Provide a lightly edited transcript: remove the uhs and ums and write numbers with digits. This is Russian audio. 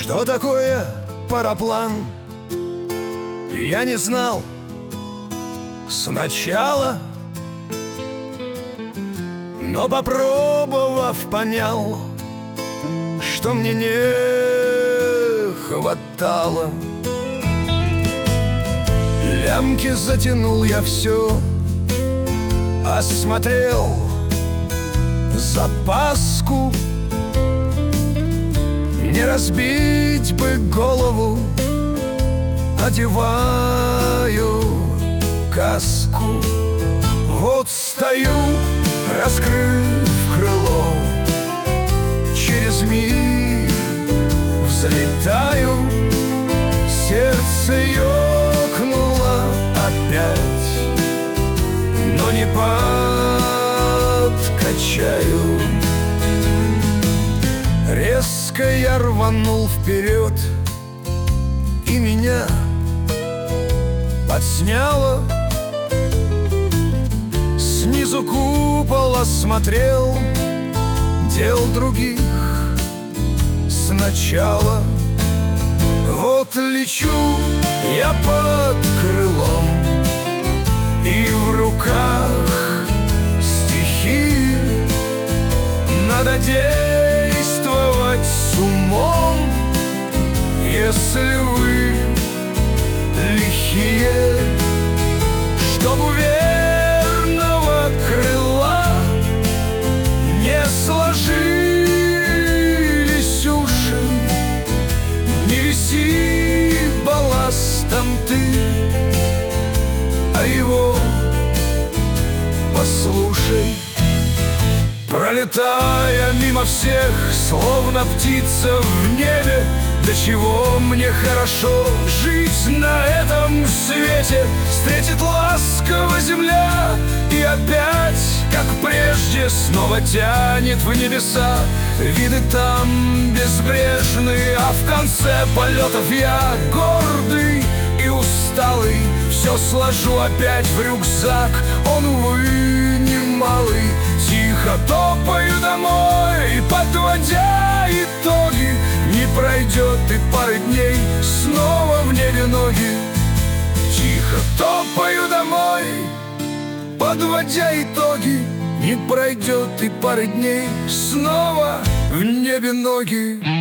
Что такое параплан, я не знал сначала, но, попробовав, понял, что мне не хватало. Лямки затянул я все, осмотрел запаску. Не разбить бы голову, одеваю каску. Вот стою, раскрыв крыло, через миг взлетаю. Сердце ёкнуло опять, но не подкачаю. Резко я рванул вперед, и меня подсняло. Снизу купол осмотрел, дел других сначала. Вот лечу я под крылом, и в руках стихи. Надо действовать с умом, если вы лихие, чтоб у верного крыла не сложились уши. Не виси балластом ты, а его послушай. Пролетая мимо всех, словно птица в небе, до чего мне хорошо жить на этом свете. Встретит ласково земля, и опять, как прежде, снова тянет в небеса. Виды там безбрежные, а в конце полетов я гордый и усталый все сложу опять в рюкзак. Он, увы, немалый. Тихо топаю домой, подводя итоги. Не пройдет и пары дней, снова в небе ноги. Тихо топаю домой, подводя итоги. Не пройдет и пары дней, снова в небе ноги.